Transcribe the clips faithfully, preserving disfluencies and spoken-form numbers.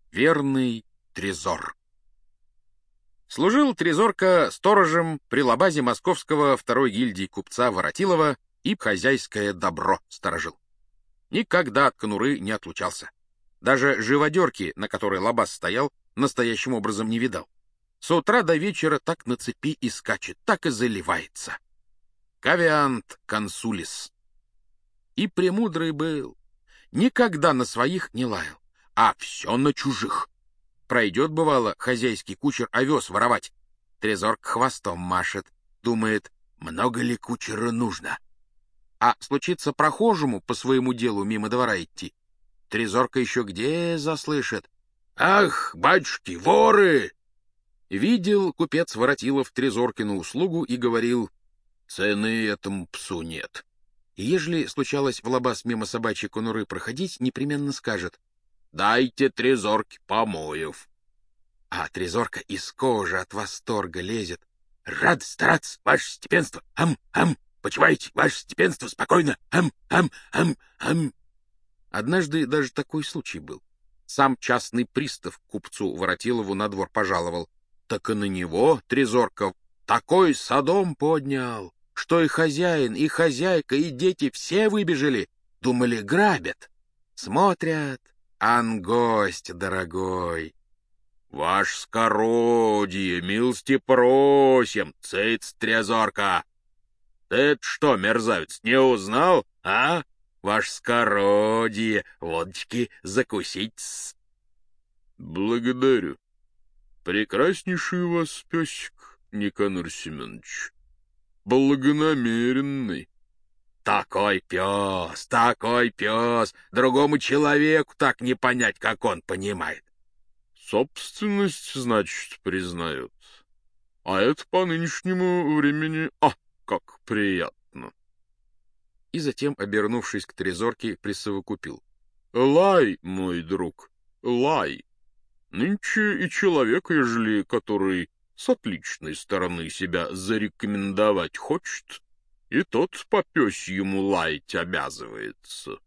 Верный Трезор. Служил Трезорка сторожем при лабазе московского второй гильдии купца Воротилова и хозяйское добро сторожил. Никогда от конуры не отлучался. Даже живодерки, на которой лабаз стоял, настоящим образом не видал. С утра до вечера так на цепи и скачет, так и заливается. Кавиант консулис. И премудрый был. Никогда на своих не лаял, а все на чужих. Пройдет, бывало, хозяйский кучер овес воровать. Трезорк хвостом машет, думает, много ли кучера нужно. А случится прохожему по своему делу мимо двора идти. Трезорка еще где заслышит. «Ах, батюшки, воры!» Видел купец Воротилов Трезоркину услугу и говорил, «Цены этому псу нет». И ежели случалось в лабаз мимо собачьей конуры проходить, непременно скажет, «Дайте Трезорке помоев». А Трезорка из кожи от восторга лезет. «Рад стараться, ваше степенство! Ам-ам! Почивайте, ваше степенство, спокойно! Ам-ам-ам-ам!» Однажды даже такой случай был. Сам частный пристав к купцу Воротилову на двор пожаловал. Так и на него Трезорка такой содом поднял, что и хозяин, и хозяйка, и дети все выбежали. Думали, грабят. Смотрят, ан гость дорогой. «Ваш скородие, милости просим, цыц, Трезорка! Ты это что, мерзавец, не узнал, а? Ваш скородие, водочки закусить-с». «Благодарю. Прекраснейший у вас песик, Никанор Семенович. Благонамеренный». «Такой пес, такой пес! Другому человеку так не понять, как он понимает». «Собственность, значит, признает. А это по нынешнему времени... А, как приятно!» И затем, обернувшись к Трезорке, присовокупил. «Лай, мой друг, лай. Нынче и человек, ежели который с отличной стороны себя зарекомендовать хочет, и тот по пёсьему лаять обязывается».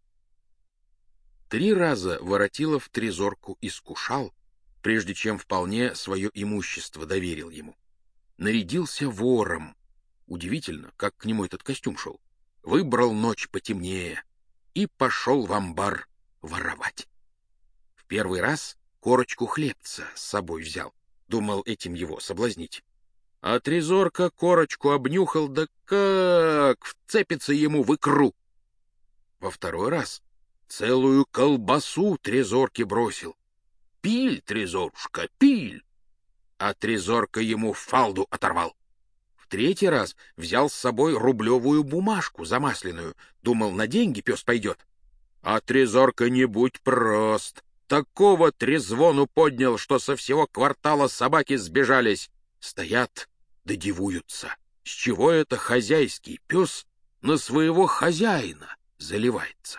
Три раза Воротилов Трезорку искушал, прежде чем вполне свое имущество доверил ему. Нарядился вором. Удивительно, как к нему этот костюм шел. Выбрал ночь потемнее и пошел в амбар воровать. В первый раз корочку хлебца с собой взял, думал этим его соблазнить. А Трезорка корочку обнюхал, да как вцепится ему в икру. Во второй раз целую колбасу Трезорке бросил. «Пиль, Трезорушка, пиль!» А Трезорка ему фалду оторвал. В третий раз взял с собой рублевую бумажку замасленную. Думал, на деньги пес пойдет. А Трезорка не будь прост. Такого трезвону поднял, что со всего квартала собаки сбежались. Стоят да дивуются. С чего это хозяйский пес на своего хозяина заливается?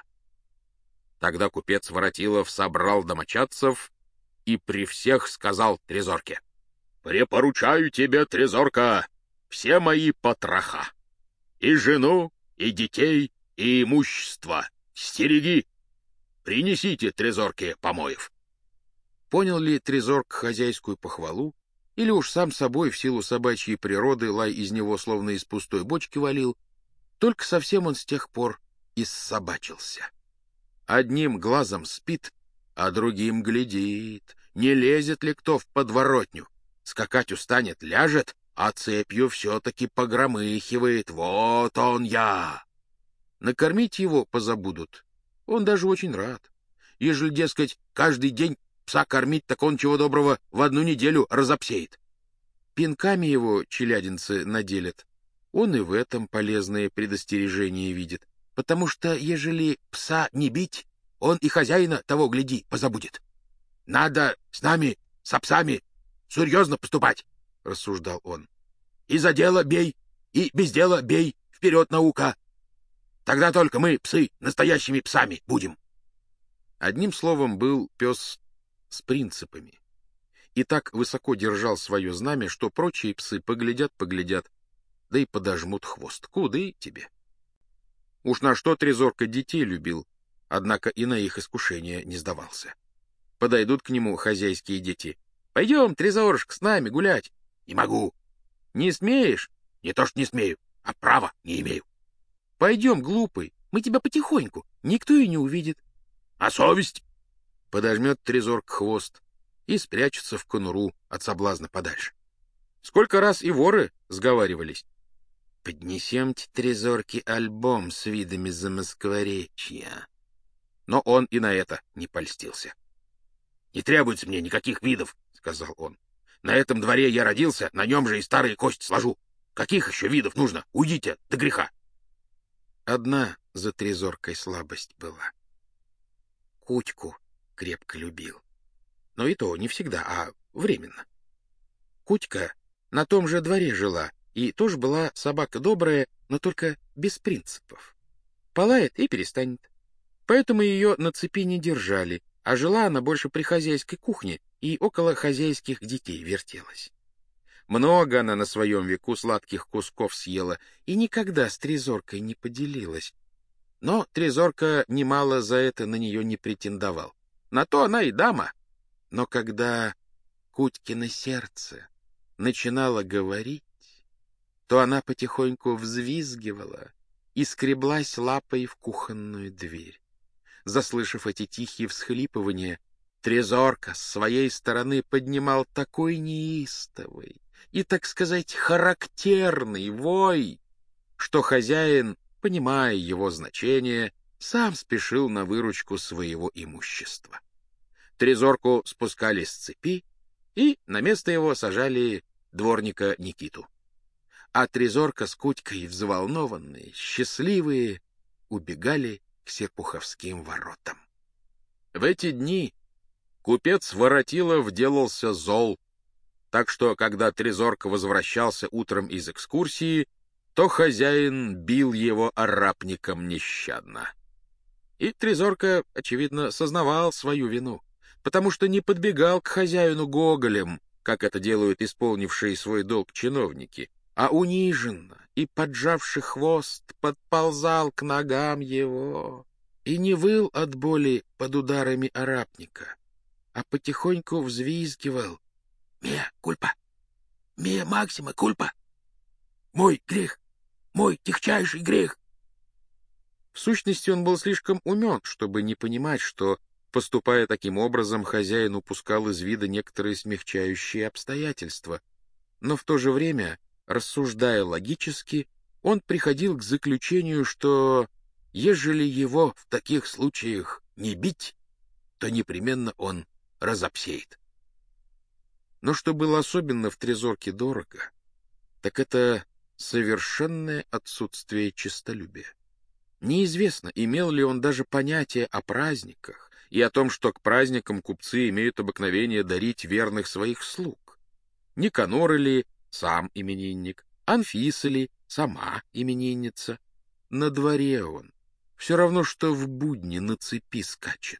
Тогда купец Воротилов собрал домочадцев и при всех сказал Трезорке: «Препоручаю тебе, Трезорка, все мои потроха. И жену, и детей, и имущество. Стереги. Принесите Трезорке помоев». Понял ли Трезорк хозяйскую похвалу, или уж сам собой в силу собачьей природы лай из него словно из пустой бочки валил, только совсем он с тех пор иссобачился. Одним глазом спит, а другим глядит, не лезет ли кто в подворотню. Скакать устанет, ляжет, а цепью все-таки погромыхивает. Вот он я! Накормить его позабудут. Он даже очень рад. Ежели, дескать, каждый день пса кормить, так он, чего доброго, в одну неделю разопсеет. Пинками его челядинцы наделят. Он и в этом полезное предостережение видит. Потому что, ежели пса не бить, он и хозяина, того гляди, позабудет. Надо с нами, с псами, серьезно поступать, — рассуждал он. И за дело бей, и без дела бей, вперед наука. Тогда только мы, псы, настоящими псами будем. Одним словом, был пес с принципами. И так высоко держал свое знамя, что прочие псы поглядят-поглядят, да и подожмут хвост. Куды тебе? Уж на что Трезорка детей любил, однако и на их искушение не сдавался. Подойдут к нему хозяйские дети. «Пойдем, Трезорушка, с нами гулять». «Не могу». «Не смеешь?» «Не то что не смею, а права не имею». «Пойдем, глупый, мы тебя потихоньку, никто и не увидит». «А совесть?» Подожмет Трезорка хвост и спрячется в конуру от соблазна подальше. Сколько раз и воры сговаривались. «Поднесемте Трезорке альбом с видами Замоскворечья». Но он и на это не польстился. «Не требуется мне никаких видов», — сказал он. «На этом дворе я родился, на нем же и старые кости сложу. Каких еще видов нужно? Уйдите до греха». Одна за Трезоркой слабость была. Кутьку крепко любил. Но и то не всегда, а временно. Кутька на том же дворе жила, и тоже была собака добрая, но только без принципов. Полает и перестанет. Поэтому ее на цепи не держали, а жила она больше при хозяйской кухне и около хозяйских детей вертелась. Много она на своем веку сладких кусков съела и никогда с Трезоркой не поделилась. Но Трезорка немало за это на нее не претендовал. На то она и дама. Но когда Кутькино сердце начинало говорить, то она потихоньку взвизгивала и скреблась лапой в кухонную дверь. Заслышав эти тихие всхлипывания, Трезорка с своей стороны поднимал такой неистовый и, так сказать, характерный вой, что хозяин, понимая его значение, сам спешил на выручку своего имущества. Трезорку спускали с цепи, и на место его сажали дворника Никиту. А Трезорка с Кутькой, взволнованные, счастливые, убегали к Серпуховским воротам. В эти дни купец Воротилов делался зол, так что, когда Трезорка возвращался утром из экскурсии, то хозяин бил его арапником нещадно. И Трезорка, очевидно, сознавал свою вину, потому что не подбегал к хозяину гоголем, как это делают исполнившие свой долг чиновники, а униженно и, поджавши хвост, подползал к ногам его и не выл от боли под ударами арапника, а потихоньку взвизгивал: «Мия кульпа! Мия максима кульпа! Мой грех! Мой тихчайший грех!» В сущности, он был слишком умен, чтобы не понимать, что, поступая таким образом, хозяин упускал из вида некоторые смягчающие обстоятельства. Но в то же время, рассуждая логически, он приходил к заключению, что, ежели его в таких случаях не бить, то непременно он разопсеет. Но что было особенно в Трезорке дорого, так это совершенное отсутствие честолюбия. Неизвестно, имел ли он даже понятие о праздниках и о том, что к праздникам купцы имеют обыкновение дарить верных своих слуг. Никанор ли сам именинник, Анфиса ли сама именинница. На дворе он, все равно, что в будни на цепи скачет.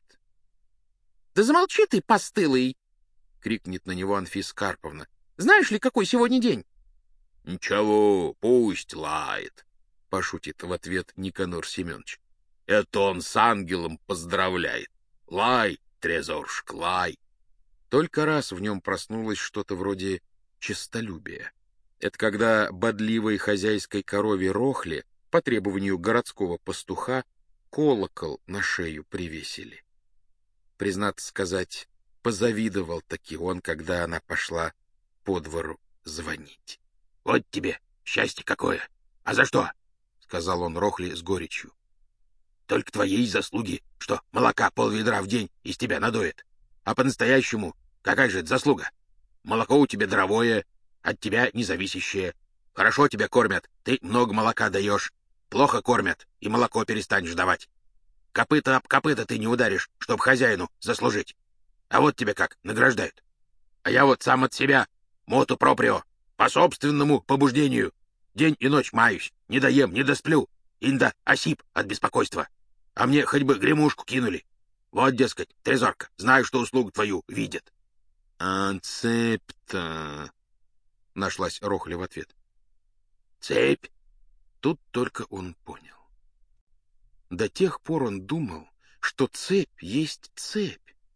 — Да замолчи ты, постылый! — крикнет на него Анфиса Карповна. — Знаешь ли, какой сегодня день? — Ничего, пусть лает, — пошутит в ответ Никанор Семенович. — Это он с ангелом поздравляет. Лай, Трезорушка, лай. Только раз в нем проснулось что-то вроде честолюбия. Это когда бодливой хозяйской корове Рохле по требованию городского пастуха колокол на шею привесили. Признаться сказать, позавидовал таки он, когда она пошла по двору звонить. — Вот тебе счастье какое! А за что? — сказал он Рохле с горечью. — Только твоей заслуги, что молока полведра в день из тебя надоет. А по-настоящему, какая же это заслуга? Молоко у тебя дровое, от тебя независящее. Хорошо тебя кормят, ты много молока даешь. Плохо кормят, и молоко перестанешь давать. Копыта об копыта ты не ударишь, чтоб хозяину заслужить. А вот тебя как награждают. А я вот сам от себя, моту проприо, по собственному побуждению, день и ночь маюсь, не доем, не досплю, инда осип от беспокойства. А мне хоть бы гремушку кинули. Вот, дескать, Трезорка, знаю, что услугу твою видят. — А цепь-то... — нашлась Рохля в ответ. — Цепь? Тут только он понял. До тех пор он думал, что цепь есть цепь,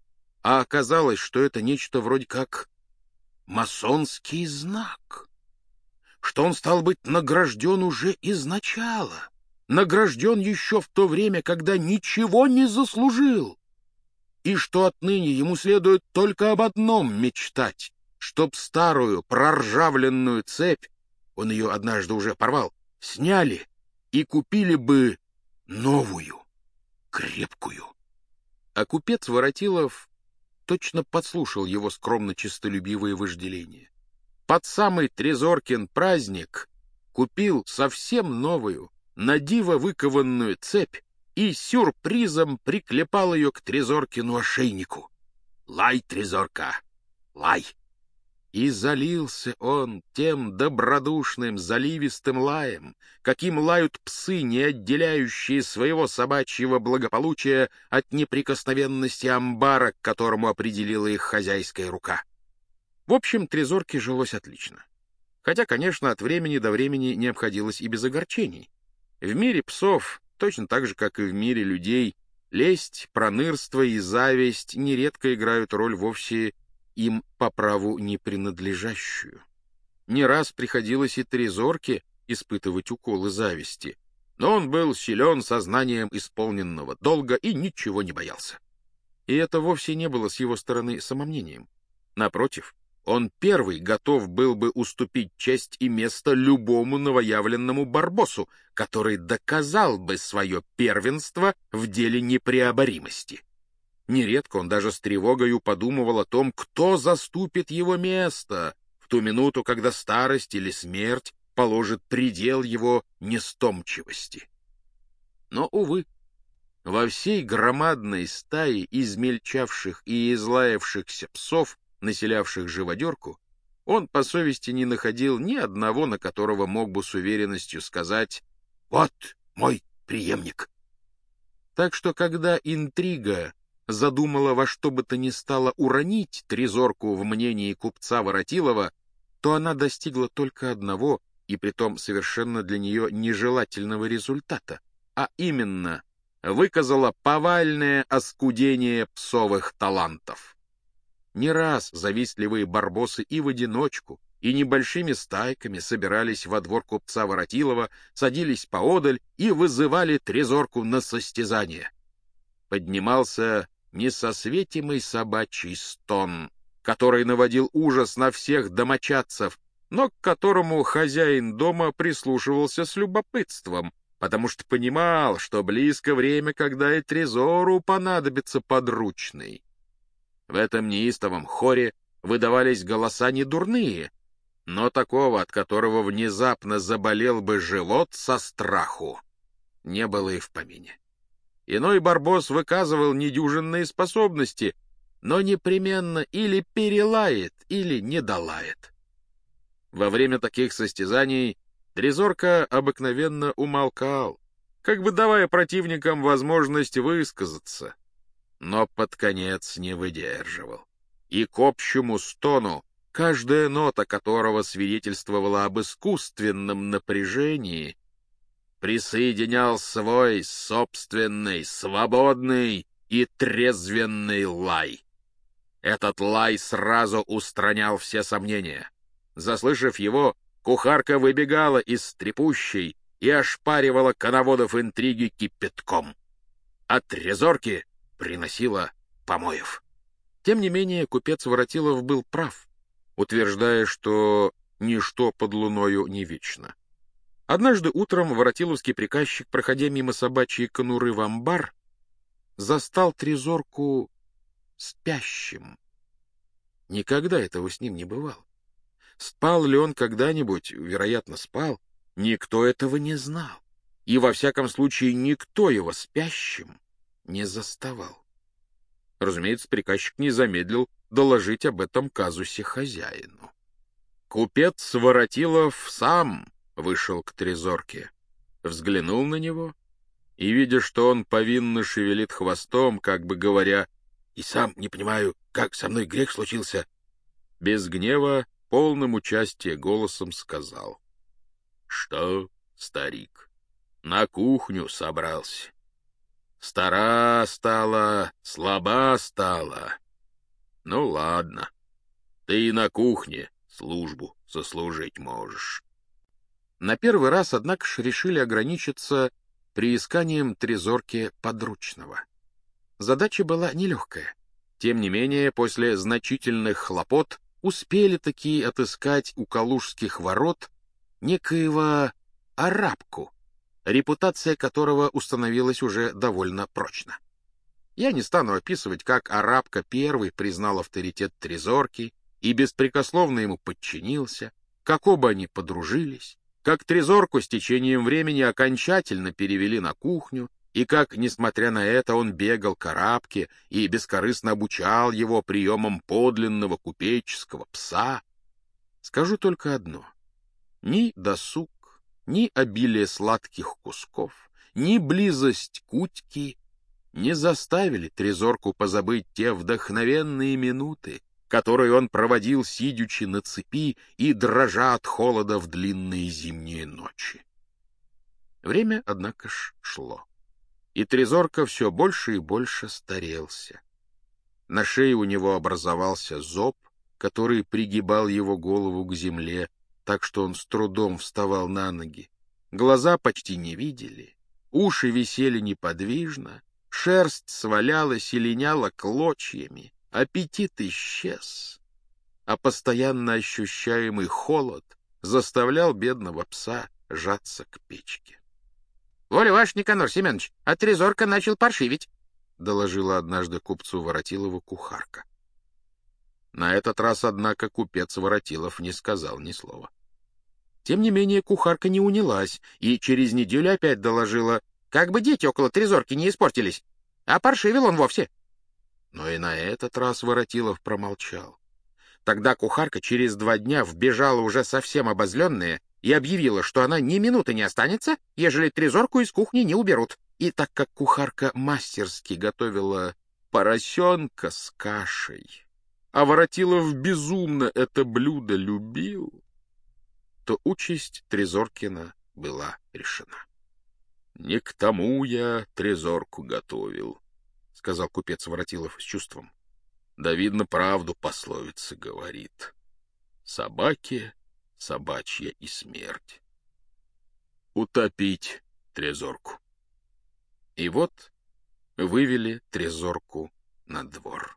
а оказалось, что это нечто вроде как масонский знак, что он стал быть награжден уже изначала, награжден еще в то время, когда ничего не заслужил, и что отныне ему следует только об одном мечтать, чтоб старую проржавленную цепь, он ее однажды уже порвал, сняли и купили бы новую, крепкую. А купец Воротилов точно подслушал его скромно-честолюбивые вожделения. Под самый Трезоркин праздник купил совсем новую, на диво выкованную цепь и сюрпризом приклепал ее к Трезоркину ошейнику. «Лай, Трезорка, лай!» И залился он тем добродушным, заливистым лаем, каким лают псы, не отделяющие своего собачьего благополучия от неприкосновенности амбара, к которому определила их хозяйская рука. В общем, Трезорке жилось отлично. Хотя, конечно, от времени до времени не обходилось и без огорчений. В мире псов, точно так же, как и в мире людей, лесть, пронырство и зависть нередко играют роль вовсе им по праву не принадлежащую. Не раз приходилось и Трезорке испытывать уколы зависти, но он был силен сознанием исполненного долга и ничего не боялся. И это вовсе не было с его стороны самомнением. Напротив, он первый готов был бы уступить честь и место любому новоявленному барбосу, который доказал бы свое первенство в деле непреоборимости. Нередко он даже с тревогою подумывал о том, кто заступит его место в ту минуту, когда старость или смерть положит предел его нестомчивости. Но, увы, во всей громадной стае измельчавших и излаявшихся псов, населявших живодерку, он по совести не находил ни одного, на которого мог бы с уверенностью сказать «Вот мой преемник». Так что, когда интрига задумала во что бы то ни стало уронить Трезорку в мнении купца Воротилова, то она достигла только одного, и притом совершенно для нее нежелательного результата, а именно выказала повальное оскудение псовых талантов. Не раз завистливые барбосы и в одиночку, и небольшими стайками собирались во двор купца Воротилова, садились поодаль и вызывали Трезорку на состязание. Поднимался несосветимый собачий стон, который наводил ужас на всех домочадцев, но к которому хозяин дома прислушивался с любопытством, потому что понимал, что близко время, когда и Трезору понадобится подручный. В этом неистовом хоре выдавались голоса недурные, но такого, от которого внезапно заболел бы живот со страху, не было и в помине. Иной барбос выказывал недюжинные способности, но непременно или перелает, или недолает. Во время таких состязаний Трезорка обыкновенно умолкал, как бы давая противникам возможность высказаться, но под конец не выдерживал. И к общему стону, каждая нота которого свидетельствовала об искусственном напряжении, присоединял свой собственный, свободный и трезвенный лай. Этот лай сразу устранял все сомнения. Заслышав его, кухарка выбегала из стрепущей и ошпаривала коноводов интриги кипятком. А Трезорке приносила помоев. Тем не менее, купец Воротилов был прав, утверждая, что ничто под луною не вечно. Однажды утром воротиловский приказчик, проходя мимо собачьей конуры в амбар, застал Трезорку спящим. Никогда этого с ним не бывало. Спал ли он когда-нибудь, вероятно, спал, никто этого не знал, и во всяком случае никто его спящим не заставал. Разумеется, приказчик не замедлил доложить об этом казусе хозяину. Купец Воротилов сам вышел к Трезорке, взглянул на него и, видя, что он повинно шевелит хвостом, как бы говоря, «И сам не понимаю, как со мной грех случился», без гнева, полным участия голосом сказал: «Что, старик, на кухню собрался? Стара стала, слаба стала, Ну ладно, ты и на кухне службу сослужить можешь. На первый раз, однако ж, решили ограничиться приисканием трезорки подручного. Задача была нелегкая. Тем не менее, после значительных хлопот успели таки отыскать у Калужских ворот некоего арабку, репутация которого установилась уже довольно прочно. Я не стану описывать, как арабка первый признал авторитет трезорки и беспрекословно ему подчинился, как оба они подружились, как трезорку с течением времени окончательно перевели на кухню, и как, несмотря на это, он бегал к арабке и бескорыстно обучал его приемам подлинного купеческого пса. Скажу только одно. Ни досуг, ни обилие сладких кусков, ни близость кутьки не заставили трезорку позабыть те вдохновенные минуты, которые он проводил, сидячи на цепи и дрожа от холода в длинные зимние ночи. Время, однако ж, шло, и трезорка все больше и больше старелся. На шее у него образовался зоб, который пригибал его голову к земле, так что он с трудом вставал на ноги. Глаза почти не видели, уши висели неподвижно, шерсть свалялась и линяла клочьями, аппетит исчез, а постоянно ощущаемый холод заставлял бедного пса жаться к печке. — Воля ваш, Никанор Семенович, а трезорка начал паршивить, — доложила однажды купцу Воротилову кухарка. На этот раз, однако, купец Воротилов не сказал ни слова. Тем не менее, кухарка не унялась и через неделю опять доложила, как бы дети около трезорки не испортились, а паршивил он вовсе. Но и на этот раз Воротилов промолчал. Тогда кухарка через два дня вбежала уже совсем обозленная и объявила, что она ни минуты не останется, ежели трезорку из кухни не уберут. И так как кухарка мастерски готовила поросенка с кашей, а Воротилов безумно это блюдо любил, то участь трезоркина была решена. — Не к тому я трезорку готовил, — сказал купец Воротилов с чувством. — Да, видно, правду пословица говорит. Собаке собачья и смерть. Утопить трезорку. И вот вывели трезорку на двор.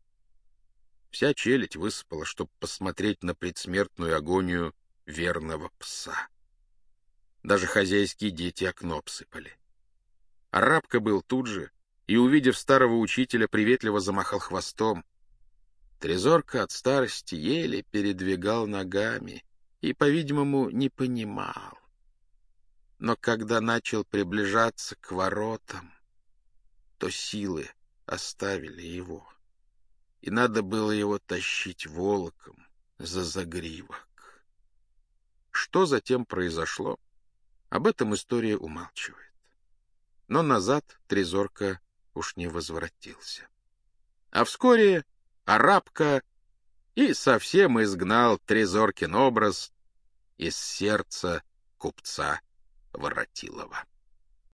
Вся челядь высыпала, чтобы посмотреть на предсмертную агонию верного пса. Даже хозяйские дети окно обсыпали. Арабка был тут же и, увидев старого учителя, приветливо замахал хвостом. Трезорка от старости еле передвигал ногами и, по-видимому, не понимал. Но когда начал приближаться к воротам, то силы оставили его, и надо было его тащить волоком за загривок. Что затем произошло, об этом история умалчивает. Но назад трезорка уж не возвратился. А вскоре арабка и совсем изгнал трезоркин образ из сердца купца Воротилова.